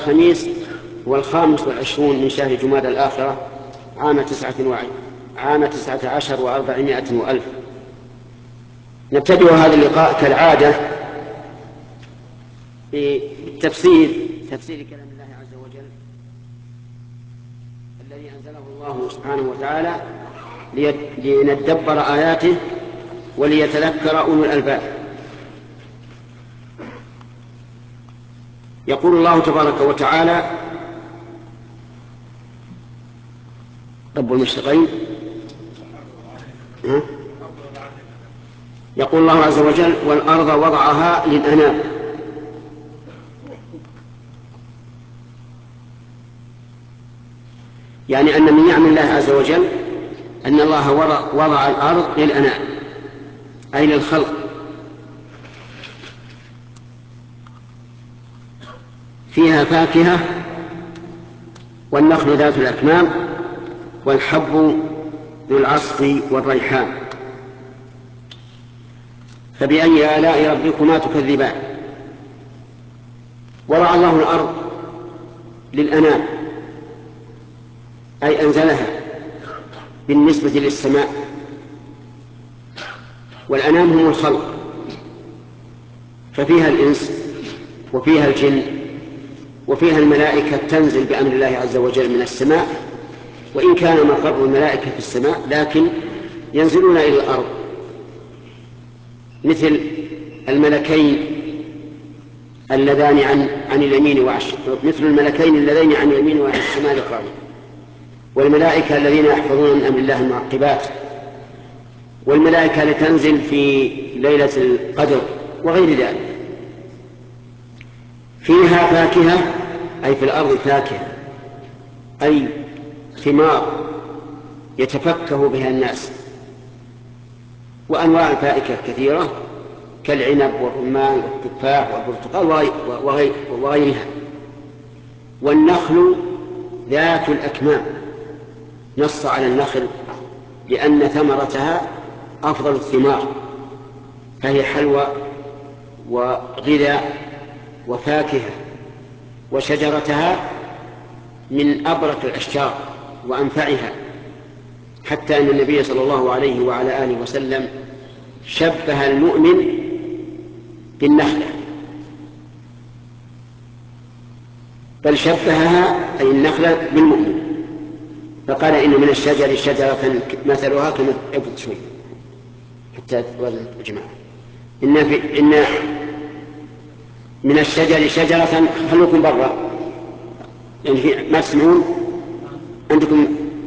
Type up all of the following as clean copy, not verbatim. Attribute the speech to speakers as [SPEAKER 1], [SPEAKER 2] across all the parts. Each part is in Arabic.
[SPEAKER 1] الخميس هو 25 من شهر جمادى الآخرة عام 19 و400 وألف. نبتدئ هذا اللقاء كالعادة بتفسير كلام الله عز وجل الذي أنزله الله سبحانه وتعالى لندبر آياته وليتذكر أولو الألباب. يقول الله تبارك وتعالى رب المشرقين، يقول الله عز وجل: والأرض وضعها للأنام. يعني أن من نعم الله عز وجل أن الله وضع الأرض للأنام أي للخلق، فيها فاكهة والنخل ذات الأكمام والحب ذو العصف والريحان، فبأي آلاء ربكما تكذبان. وضع الله الأرض للأنام أي أنزلها بالنسبة للسماء، والأنام هم الخلق، ففيها الإنس وفيها الجن وفيها الملائكة تنزل بأمر الله عز وجل من السماء، وإن كان مقر الملائكة في السماء لكن ينزلون إلى الأرض، مثل الملكين اللذان عن اليمين مثل الملكين اللذين عن اليمين وعن الشمال قائمون، والملائكة الذين يحفظون من أمر الله المعقبات، والملائكة لتنزل في ليلة القدر وغير ذلك. فيها فاكهة أي في الأرض فاكهة أي ثمار يتفكه بها الناس، وأنواع الفاكهة كثيرة كالعنب والرمان والتفاح والبرتقال وغيرها. والنخل ذات الأكمام، نص على النخل لأن ثمرتها أفضل الثمار، فهي حلوى وغذاء وفاكهة، وشجرتها من أبرك الأشجار وأنفعها، حتى أن النبي صلى الله عليه وعلى آله وسلم شبه المؤمن بالنخلة، بل شبهها أي النخلة بالمؤمن، فقال: إن من الشجر شجرة مثلها كما ابد شوي حتى توازن الجماعة، إن من الشجر شجرة، خلوكم برا يعني ما تسمعون عندكم.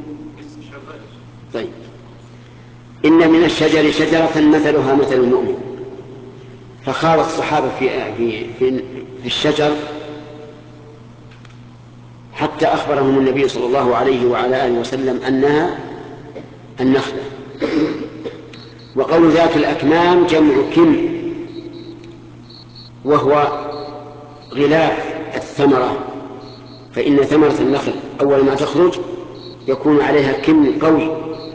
[SPEAKER 1] طيب، إن من الشجر شجرة مثلها مثل المؤمن، فخاض الصحابة في الشجر حتى أخبرهم النبي صلى الله عليه وعلى آله وسلم أنها النخلة. وقول ذات الأكمام جمع كم، وهو غلاف الثمرة، فإن ثمرة النخل أول ما تخرج يكون عليها كم قوي،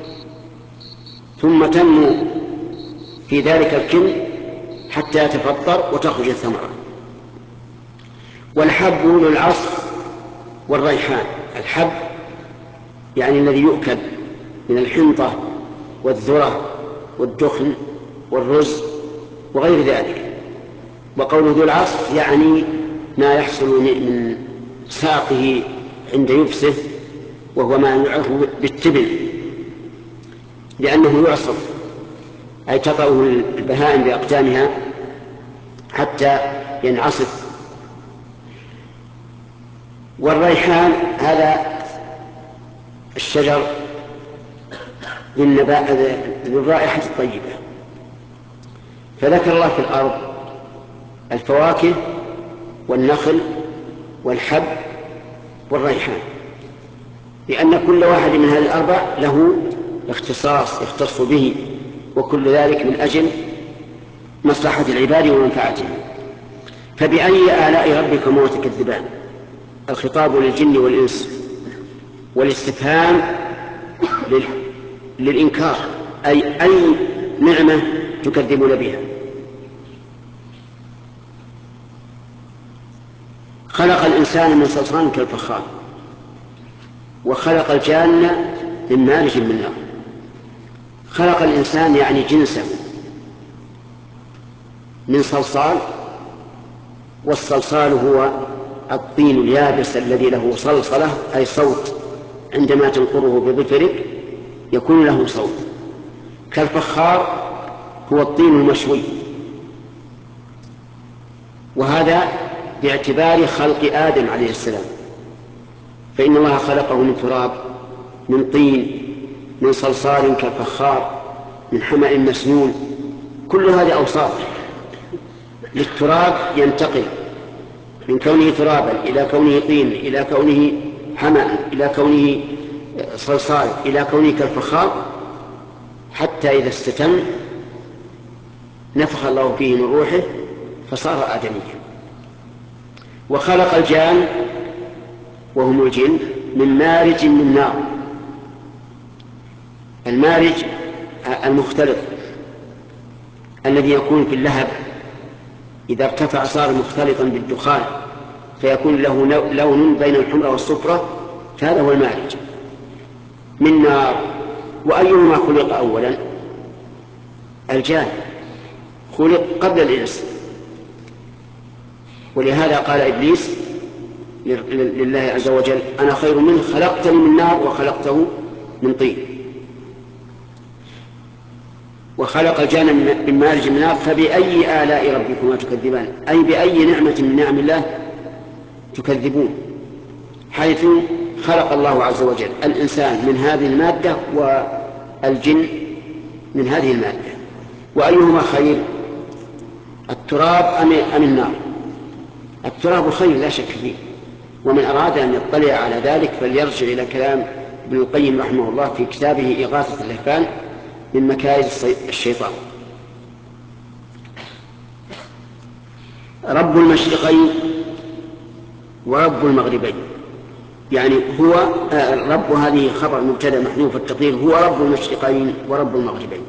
[SPEAKER 1] ثم تنمو في ذلك الكم حتى يتفطر وتخرج الثمرة. والحب ذو العصف والريحان، الحب يعني الذي يؤكل من الحنطة والذرة والدخن والرز وغير ذلك. وقول ذو العصف يعني ما يحصل من ساقه عند يبسه، وهو ما يعرف بالتبن، لأنه يعصف أي تطأه البهائم بأقدامها حتى ينعصف. والريحان هذا الشجر ذو الرائحة الطيبة. فذكر الله في الأرض الفواكه والنخل والحب والريحان، لأن كل واحد من هذه الأربع له اختصاص يختص به، وكل ذلك من أجل مصلحة العباد ومنفعتهم. فبأي آلاء ربكما تكذبان، الخطاب للجن والإنس، والاستفهام للإنكار أي نعمة تكذبون بها. خلق الإنسان الإنسان من صلصال كالفخار، وخلق الجان من مارج من نار. خلق الإنسان يعني جنسه من صلصال، والصلصال هو الطين اليابس الذي له صلصلة أي صوت، عندما تنقره بظفرك يكون له صوت. كالفخار هو الطين المشوي، وهذا باعتبار خلق آدم عليه السلام، فإن الله خلقه من تراب، من طين، من صلصال كالفخار، من حمأ مسنون. كل هذه أوصاف للتراب، ينتقل من كونه ترابا إلى كونه طين، إلى كونه حمأ، إلى كونه صلصال، إلى كونه كالفخار، حتى إذا استتم نفخ الله فيه من روحه فصار آدميا. وخلق الجان وهم الجن من مارج من نار. المارج المختلط الذي يكون في اللهب، إذا ارتفع صار مختلطا بالدخان فيكون له لون بين الحمرة والصفرة، هذا هو المارج من نار. وأيهما خلق أولا؟ الجان خلق قبل الإنس، ولهذا قال إبليس لله عز وجل: أنا خير منه، خلقتني من نار وخلقته من طين. وخلق الجان من مارج من نار. فبأي آلاء ربكما تكذبان؟ أي بأي نعمة من نعم الله تكذبون، حيث خلق الله عز وجل الإنسان من هذه المادة والجن من هذه المادة. وأيهما خير، التراب أم النار؟ التراب خير لا شك فيه، ومن أراد أن يطلع على ذلك فليرجع إلى كلام ابن القيم رحمه الله في كتابه إغاثة اللهفان من مكائد الشيطان. رب المشرقين ورب المغربين، يعني هو رب، هذه خبر مبتدأ محذوف التقدير، هو رب المشرقين ورب المغربين،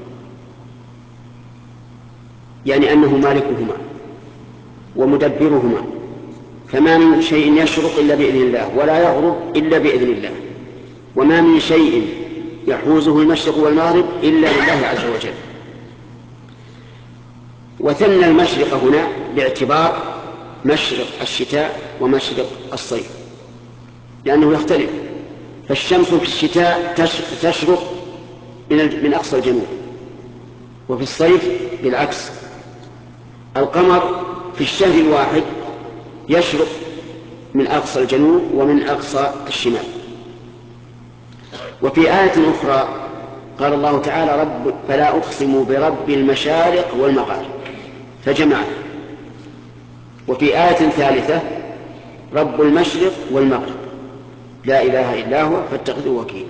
[SPEAKER 1] يعني أنه مالكهما ومدبرهما، فما من شيء يشرق إلا بإذن الله ولا يغرب إلا بإذن الله، وما من شيء يحوزه المشرق والمغرب إلا لله عز وجل. وثنى المشرق هنا باعتبار مشرق الشتاء ومشرق الصيف، لأنه يختلف، فالشمس في الشتاء تشرق من أقصى الجنوب، وفي الصيف بالعكس. القمر في الشهر الواحد يشرق من أقصى الجنوب ومن أقصى الشمال. وفي آية أخرى قال الله تعالى: فلا أقسم برب المشارق والمغارب، فجمعه. وفي آية ثالثة: رب المشرق والمغرب لا إله إلا هو فاتخذه وكيلا.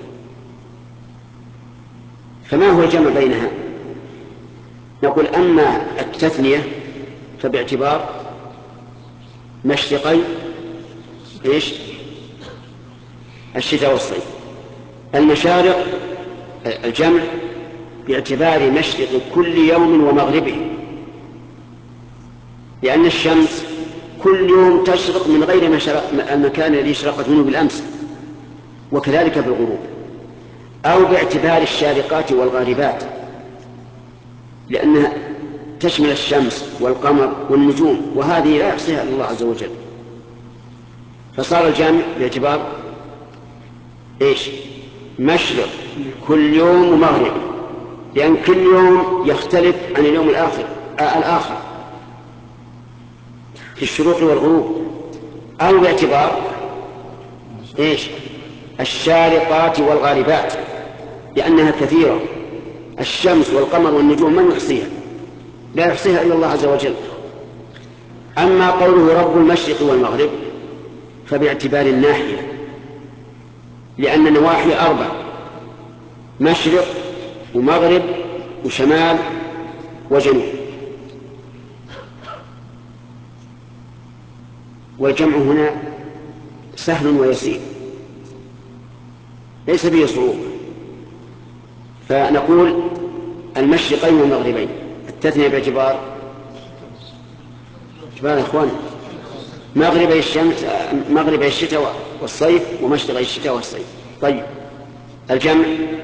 [SPEAKER 1] فما هو الجمع بينها؟ نقول: أما التثنية فباعتبار مشرقي الشتاء والصيف. المشارق الجمع باعتبار مشرق كل يوم ومغربه، لأن الشمس كل يوم تشرق من غير المكان الذي اشرقت منه بالأمس، وكذلك بالغروب. أو باعتبار الشارقات والغاربات، لأنها تشمل الشمس والقمر والنجوم، وهذه لا يحصيها إلا الله عز وجل. فصار الجامع باعتبار مشرق كل يوم ومغرب، لأن كل يوم يختلف عن اليوم الآخر في الشروق والغروب. أو باعتبار الشارقات والغاربات، لأنها كثيرة. الشمس والقمر والنجوم من يحصيها؟ لا يحصيها إلا الله عز وجل. أما قوله رب المشرق والمغرب فباعتبار الناحية، لأن النواحي 4: مشرق ومغرب وشمال وجنوب. والجمع هنا سهل ويسير ليس به صعوبة، فنقول المشرقين والمغربين. التثنية باعتبار يا إخوان مغرب الشتاء والصيف ومشرق الشتاء والصيف. طيب الجمع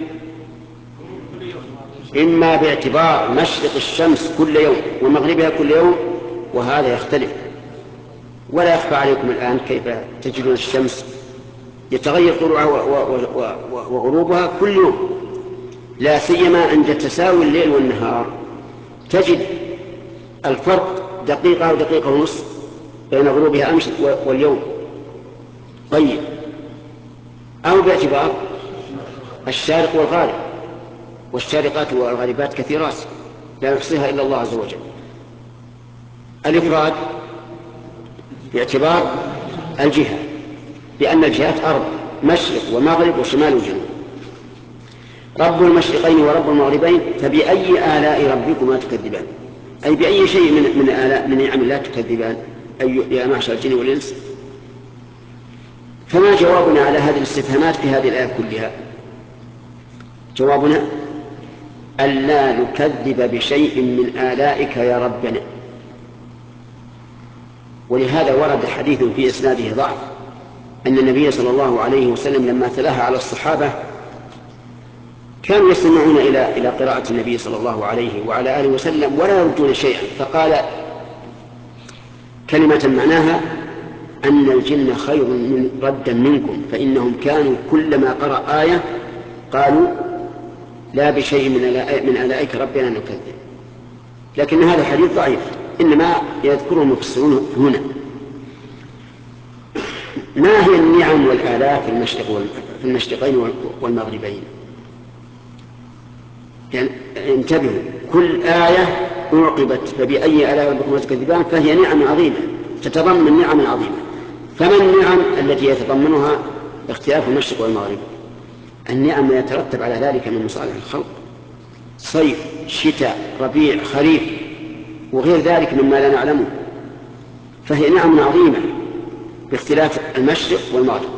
[SPEAKER 1] إما باعتبار مشرق الشمس كل يوم ومغربها كل يوم، وهذا يختلف. ولا يخفى عليكم الآن كيف تجدون الشمس يتغير طلوعها وغروبها كل يوم، لا سيما عند تساوي الليل والنهار تجد الفرق دقيقة ودقيقة ونصف بين غروبها أمس واليوم. طيب أو باعتبار الشارق والغارب، والشارقات والغاربات كثيرات لا يحصيها إلا الله عز وجل. الإفراد باعتبار الجهة، لأن الجهات أربع: مشرق ومغرب وشمال وجنوب. رب المشرقين ورب المغربين فبأي آلاء ربكما تكذبان، أي بأي شيء من نعم الله تكذبان يا معشر الجن والإنس. فما جوابنا على هذه الاستفهامات في هذه الآية كلها؟ جوابنا ألا نكذب بشيء من آلائك يا ربنا. ولهذا ورد حديث في إسناده ضعف أن النبي صلى الله عليه وسلم لما تلاها على الصحابة كانوا يستمعون إلى قراءة النبي صلى الله عليه وعلى آله وسلم ولا يردون شيئا، فقال كلمة معناها أن الجن خير ردا منكم، فإنهم كانوا كلما قرأ آية قالوا لا بشيء من آلائك ربنا نكذب. لكن هذا الحديث ضعيف، إنما يذكره المفسرون هنا. ما هي النعم والآلاء في المشرقين والمغربين؟ يعني انتبهوا، كل آية أعقبت فبأي آلاء ربكما تكذبان فهي نعم عظيمة تتضمن نعم عظيمة. فما النعم التي يتضمنها اختلاف المشرق والمغرب؟ النعم يترتب على ذلك من مصالح الخلق: صيف، شتاء، ربيع، خريف، وغير ذلك مما لا نعلمه، فهي نعم عظيمة باختلاف المشرق والمغرب.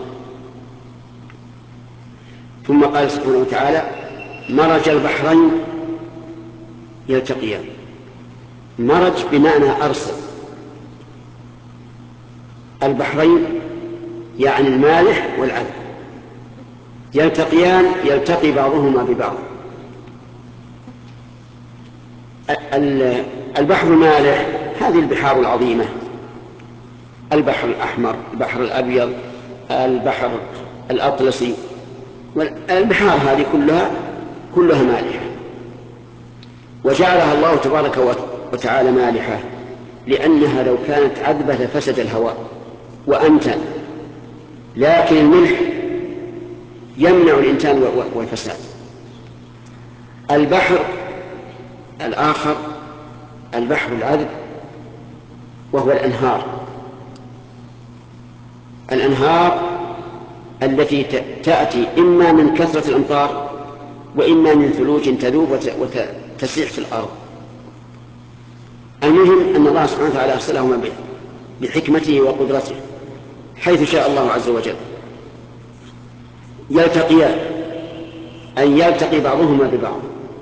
[SPEAKER 1] ثم قال سبحانه وتعالى: مرج البحرين يلتقيان. مرج بمعنى أرسل. البحرين يعني المالح والعذب، يلتقيان يلتقي بعضهما ببعض. البحر المالح هذه البحار العظيمة: البحر الأحمر، البحر الأبيض، البحر الأطلسي، والبحار هذه كلها مالحة، وجعلها الله تبارك وتعالى مالحة لأنها لو كانت عذبة لفسد الهواء وأنتن، لكن الملح يمنع الإنتان والفساد. البحر الآخر البحر العذب وهو الأنهار التي تأتي إما من كثرة الأمطار وإما من ثلوج تذوب وتسيح في الأرض. المهم أن الله سبحانه وتعالى أرسلهما بحكمته وقدرته حيث شاء الله عز وجل. يلتقيان أن يلتقي بعضهما ببعض.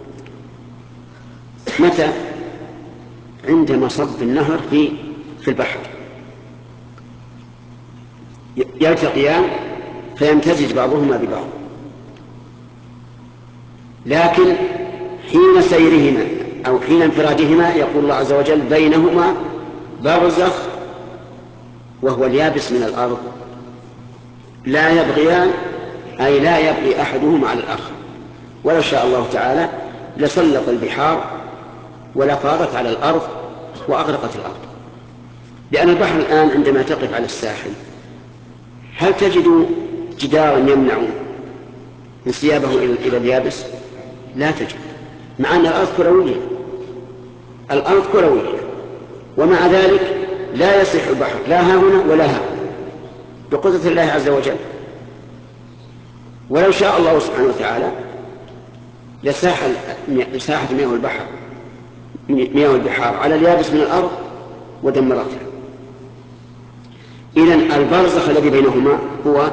[SPEAKER 1] متى؟ عند مصب النهر في البحر يلتقيان فيمتزج بعضهما ببعض، لكن حين سيرهما أو حين انفرادهما يقول الله عز وجل: بينهما برزخ، وهو اليابس من الأرض، لا يبغيان، أي لا يبغي أحدهما على الآخر. ولو شاء الله تعالى لسلط البحار ولفاضت على الأرض وأغرقت الأرض. لأن البحر الآن عندما تقف على الساحل هل تجد جدارا يمنع انسيابه إلى اليابس؟ لا تجد، مع أن الأرض كروية، ومع ذلك لا يصح البحر لا ها هنا ولا ها هنا بقدرة الله عز وجل. ولو شاء الله سبحانه وتعالى لساحت مياه البحار على اليابس من الأرض ودمرتها. إذن البرزخ الذي بينهما هو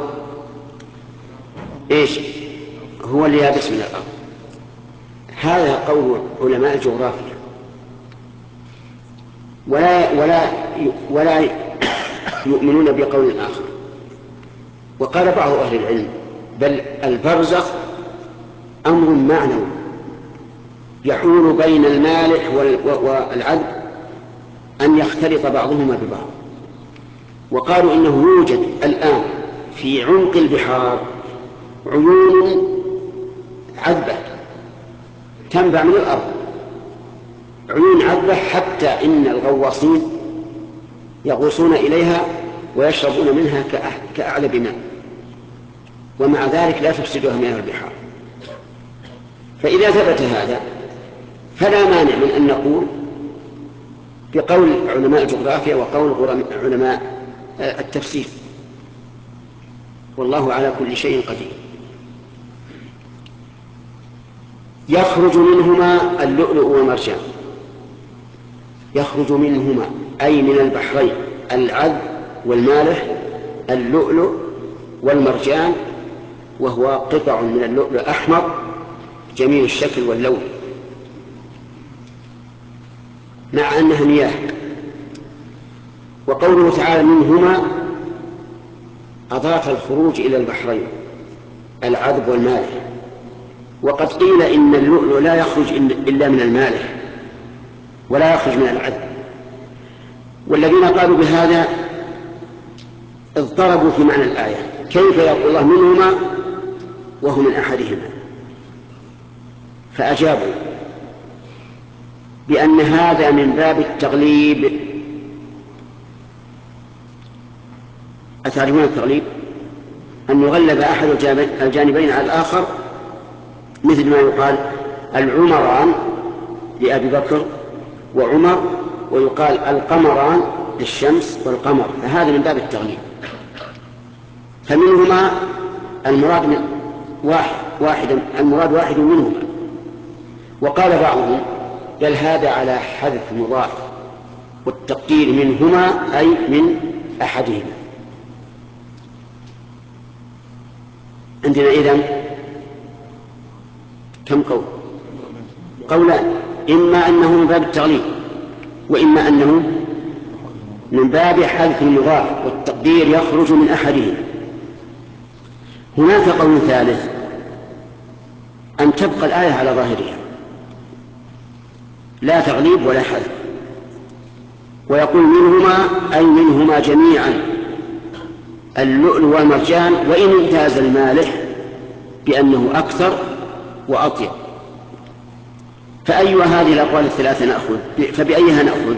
[SPEAKER 1] إيش؟ هو اليابس من الأرض. هذا قول علماء الجغرافيا، ولا يؤمنون بقول آخر. وقال بعض أهل العلم بل البرزخ أمر معنوي يحول بين المالح والعذب أن يختلط بعضهما ببعض. وقالوا إنه يوجد الآن في عمق البحار عيون عذبة تنبع من الأرض، عيون عذبة حتى إن الغواصين يغوصون إليها ويشربون منها كأعلب ماء، ومع ذلك لا تفسدها مياه البحار. فإذا ثبت هذا فلا مانع من أن نقول بقول علماء الجغرافيا وقول علماء التفسير، والله على كل شيء قدير. يخرج منهما اللؤلؤ والمرجان. يخرج منهما أي من البحرين العذب والمالح اللؤلؤ والمرجان، وهو قطع من اللؤلؤ أحمر جميل الشكل واللون مع أنها مياه. وقوله تعالى منهما أضاف الخروج إلى البحرين العذب والمالح. وقد قيل إن اللؤلؤ لا يخرج إلا من المالح ولا يخرج من العذب، والذين قالوا بهذا اضطربوا في معنى الآية، كيف يقول الله منهما وهو من أحدهما؟ فأجابوا بأن هذا من باب التغليب. أتعرفون التغليب؟ أن يغلب أحد الجانبين على الآخر، مثل ما يقال العمران لأبي بكر وعمر، ويقال القمران للشمس والقمر، فهذا من باب التغليب. فمنهما المراد المراد واحد منهما. وقال بعضهم بل هذا على حذف مضاف، والتقدير منهما أي من أحدهما. عندنا إذن كم قول؟ قولان، إما أنه من باب التغليب وإما أنه من باب حذف المضاف والتقدير يخرج من أحدهما. هناك قول ثالث أن تبقى الآية على ظاهرها لا تغليب ولا حذف، ويقول منهما أي منهما جميعا اللؤلؤ والمرجان، وإن امتاز المالح بأنه أكثر وأطيب. فأي هذه الأقوال الثلاثة نأخذ؟ فبأيها نأخذ؟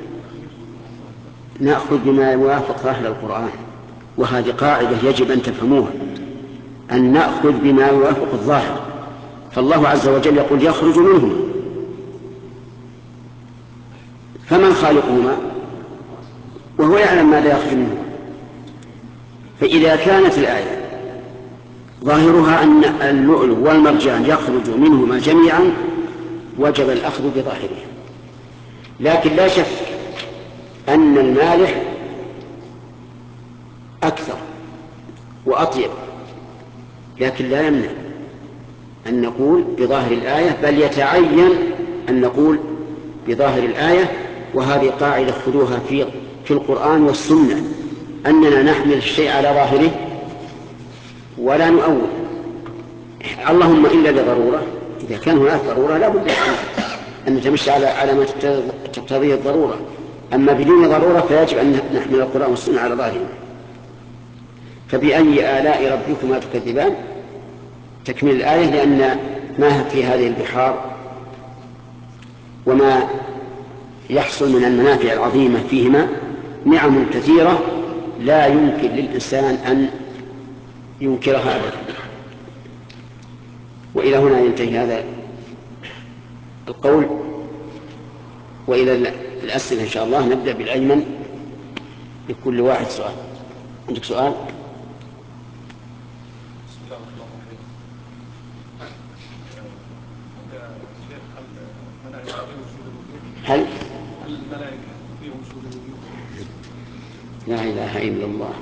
[SPEAKER 1] نأخذ بما يوافق ظاهر القرآن، وهذه قاعدة يجب أن تفهموها، أن نأخذ بما يوافق الظاهر. فالله عز وجل يقول يخرج منهما، فمن خالقهما؟ وهو يعلم ماذا يخرج منهما. فإذا كانت الآية ظاهرها أن اللؤلؤ والمرجان يخرج منهما جميعا وجب الأخذ بظاهرها. لكن لا شك أن المالح أكثر وأطيب، لكن لا يمنع أن نقول بظاهر الآية، بل يتعين أن نقول بظاهر الآية. وهذه قاعدة خذوها في القرآن والسنة، أننا نحمل الشيء على ظاهره ولا نؤول، اللهم إلا لضرورة. إذا كان هناك ضرورة لا بد أن نتمشى على ما تقتضيه الضرورة، أما بدون ضرورة فيجب أن نحمل القرآن والسنة على ظاهره. فبأي آلاء ربكما تكذبان تكمل الآية، لأن ما في هذه البحار وما يحصل من المنافع العظيمة فيهما نعم كثيرة لا يمكن للإنسان أن ينكرها أبدا. وإلى هنا ينتهي هذا القول، وإلى الأسئلة إن شاء الله. نبدأ بالأيمن، لكل واحد سؤال. عندك سؤال؟ هل
[SPEAKER 2] الملائكة فيهم سجود الوجود؟
[SPEAKER 1] لا إله إلا الله.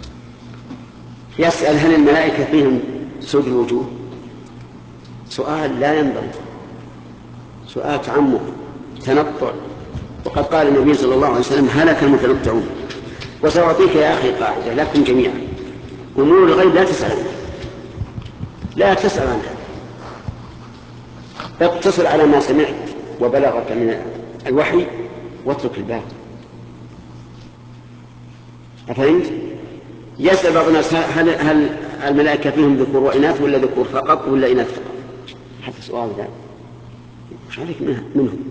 [SPEAKER 1] يسأل هل الملائكة فيهم سجود الوجوه؟ سؤال لا ينبغي، سؤال تعمق تنطع. وقد قال النبي صلى الله عليه وسلم هلك المتنطعون. وسأعطيك يا أخي قاعدة لكم جميعا: أمور الغيب لا تسأل عنها، لا تسأل عنها، اقتصر على ما سمعت وبلغك من الوحي واترك الباقي. أفهمت؟ يسأل بعض الناس: هل الملائكة فيهم ذكور وإناث ولا ذكور فقط ولا إناث فقط؟ حتى سؤال ذا مش عليك منهم.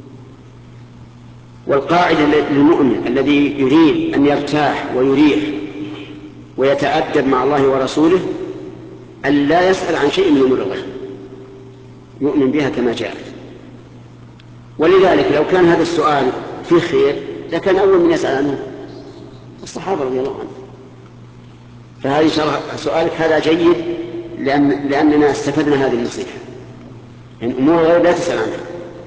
[SPEAKER 1] والقاعدة للمؤمن الذي يريد أن يرتاح ويريح ويتأدب مع الله ورسوله أن لا يسأل عن شيء من أمور الغيب، يؤمن بها كما جاءت. ولذلك لو كان هذا السؤال فيه خير لكان أول من يسأل عنه الصحابة رضي الله عنهم. فهذه سؤالك هذا جيد لأننا استفدنا هذه النصيحة. يعني أمور الغيب لا تسأل عنها.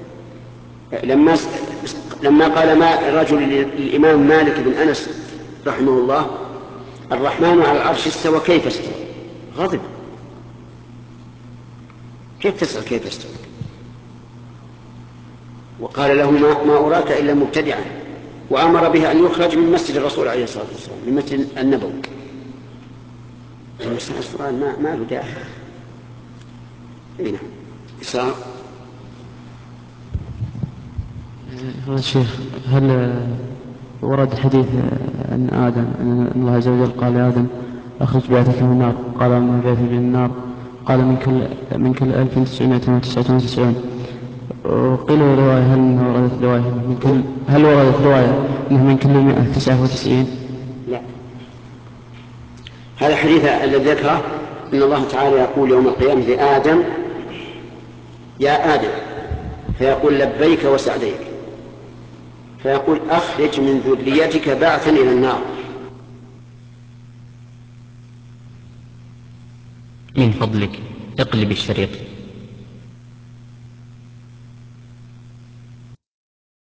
[SPEAKER 1] لما قال الرجل للإمام مالك بن أنس رحمه الله: الرحمن على العرش استوى، كيف استوى؟ غضب: كيف تسأل كيف استوى؟ وقال له: ما أراك إلا مبتدعا، وأمر به أن يخرج من مسجد الرسول عليه الصلاة والسلام، من مسجد النبوي. السؤال ما له داعي. نعم. إسراء.
[SPEAKER 3] الشيخ، هل ورد حديث عن آدم أن الله عز وجل قال لآدم: أخرج بعثك من النار؟ قال: وما بعثي من النار؟ قال: من كل 1999. وقيل رواية هل وردت رواية أنه من كل 199؟
[SPEAKER 1] لا، هذا الحديث الذي ذكره إن الله تعالى يقول يوم القيامة لآدم: يا آدم، فيقول: لبيك وسعديك، فيقول: أخرج من ذريتك بعثا إلى النار.
[SPEAKER 4] من فضلك اقلب الشريط.